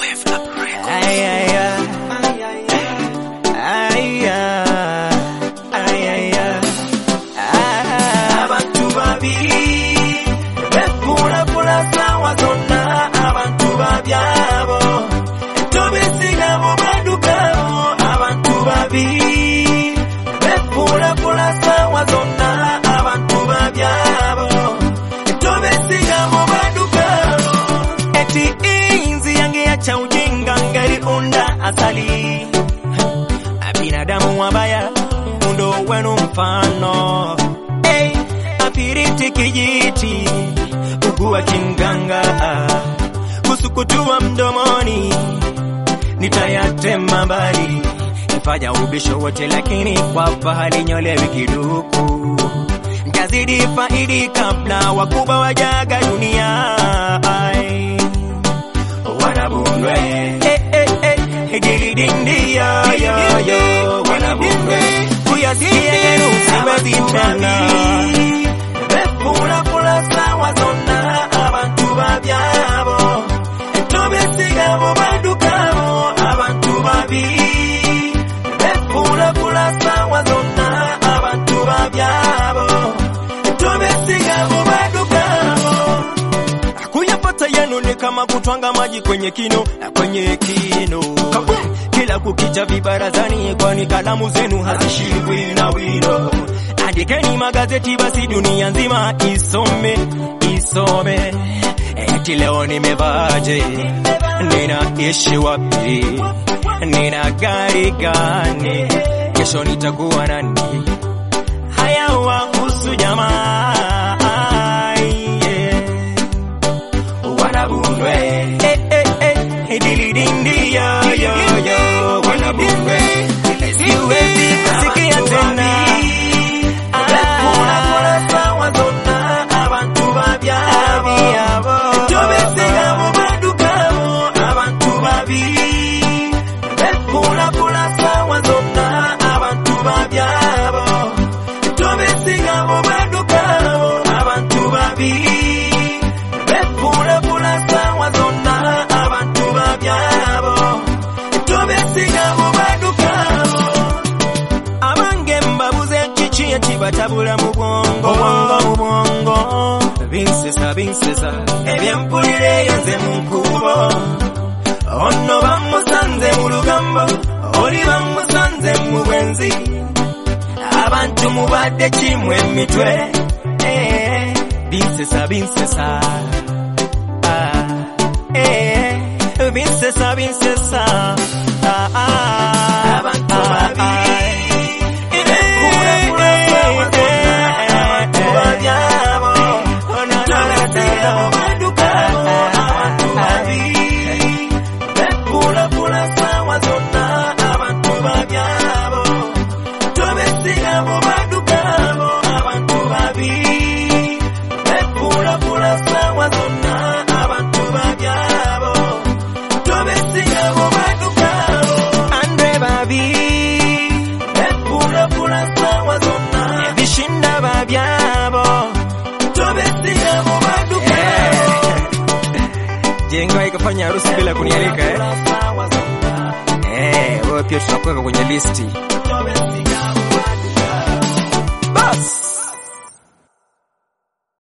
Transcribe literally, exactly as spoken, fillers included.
Asali binadamu wabaya mundo wenu mfano. Hey, apiriti kijiti ugua kinganga kusukutua mdomoni nitayatema mbali. Nifanya ubisho wote lakini kwa pahali nyolewi kiduku. Ngazidi faidi kabla wakubwa wajaga dunia. Ay, wanabunwe Hididindi yo yo yo wanabunge kuyasikia yenu siwezi tena. Befula pula sawa zona abantu babyabo etobesiga mu badukabo abantu babi. Befula pula sawa zona abantu babyabo etobesiga mu badukabo. Kuyapata yenu ni kama kutwanga maji kwenye kino kwenye kino. Kila kukicha vibarazani kwani kalamu zenu hazishikwi na wino. Andikeni magazeti basi dunia nzima isome isome. Eti leo nimevaje, ninaishi wapi, nina gari gani, kesho nitakuwa nani. Haya wahusu jamaa. Wanabunwe eh eh eh dilidindi yo yo yo wanabunwe siwezi kusikia tena. Befula pula sawa zona abantu babyabo tobesiga mu badukabo abantu babi. Befula pula sawa zona abantu babyabo tobesiga mu badukabo abantu babi. Befula pula sawa zona abantu babyabo tobesiga mu badukabo. Abange mbabuze chichi ekibatabula mu bwongo bwongo bwongo. Binsesa binsesa ebyempulire yanze mu nkubo. Ono bamusanze mu lugambo oli bamusanze mu bwenzi. Abantu mubadde kimwe emitwe. Eh, binsesa binsesa ah, eh, binsesa binsesa ah, ah, abantu babi. Befula pula sawa zona abantu babyabo tobesiga mu badukabo abantu babi. Befula pula sawa zona abantu babyabo tobesiga mu badukabo abantu babi. Befula pula sawa zona abantu babyabo tobesiga mu badukabo. Andre babi befula pula sawa zona ebishinda babyabo tobesiga mu badukabo. Jenga ikafanya harusi bila kunialika eh. Eh, wewe pia tutakuweka kwenye listi.